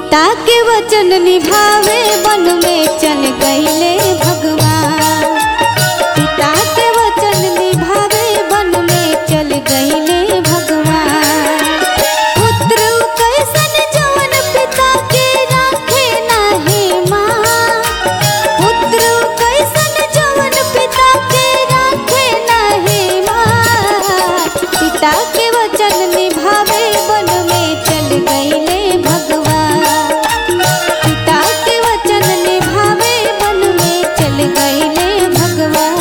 पिता के वचन निभावे वन में चल गईले भगवान। पिता के वचन निभावे वन में चल गईले भगवान। पुत्र कैसन जवन पिता के राखे नाहे माँ। पुत्र कैसन जवन पिता के राखे नाहे माँ। पिता के वचन निभावे वन में चल गईले भगवान। पिता के वचन निभावे वन में चल गईले भगवान।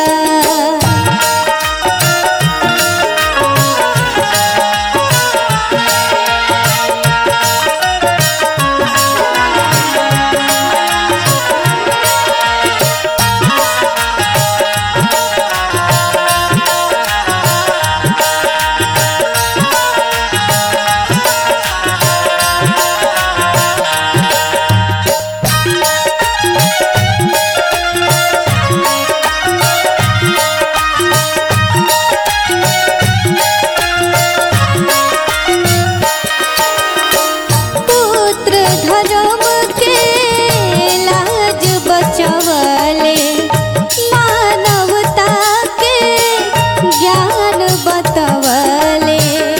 पुत्र धर्म के लाज बचवले, मानवता के ज्ञान बतवले।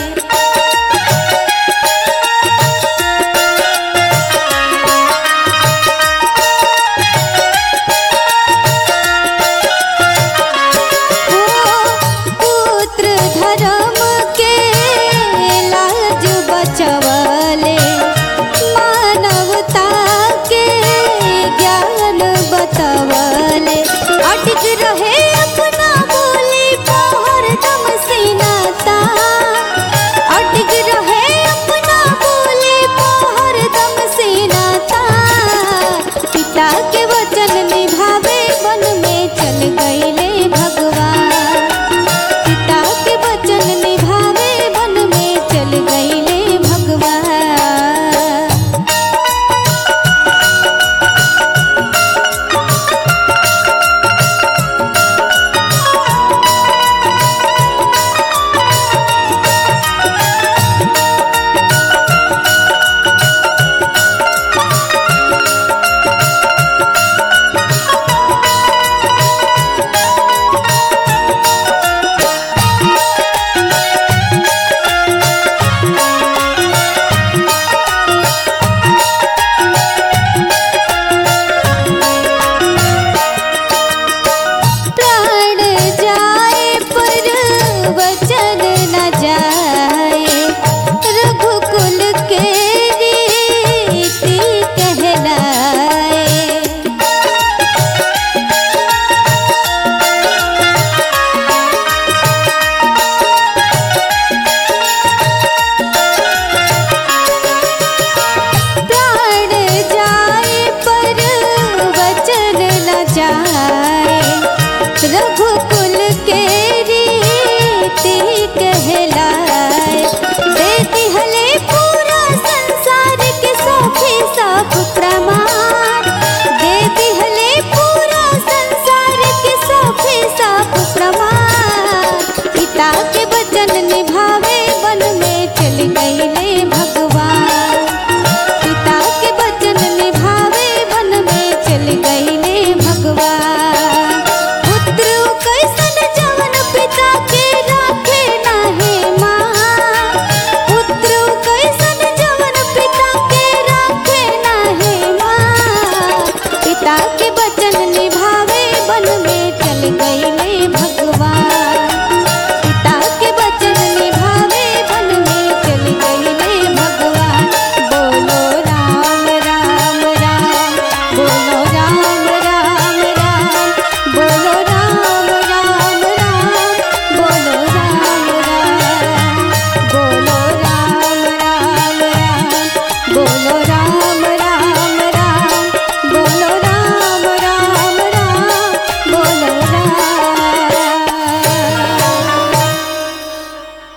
पुत्र धर्म के लाज बचवले, मानवता के ज्ञान बतवले। अटक रहे अपना बोली पर दम से नाता। अटक रहे अपना बोली पर दम से नाता। पिता के वचन निभावे वन में चल गईले भगवान। पिता के वचन निभावे वन में चल गईले भगवान। प्राण जाए पर वचन न जाए, रघुकुल के रीति कहलाए। प्राण जाए पर वचन न जाए,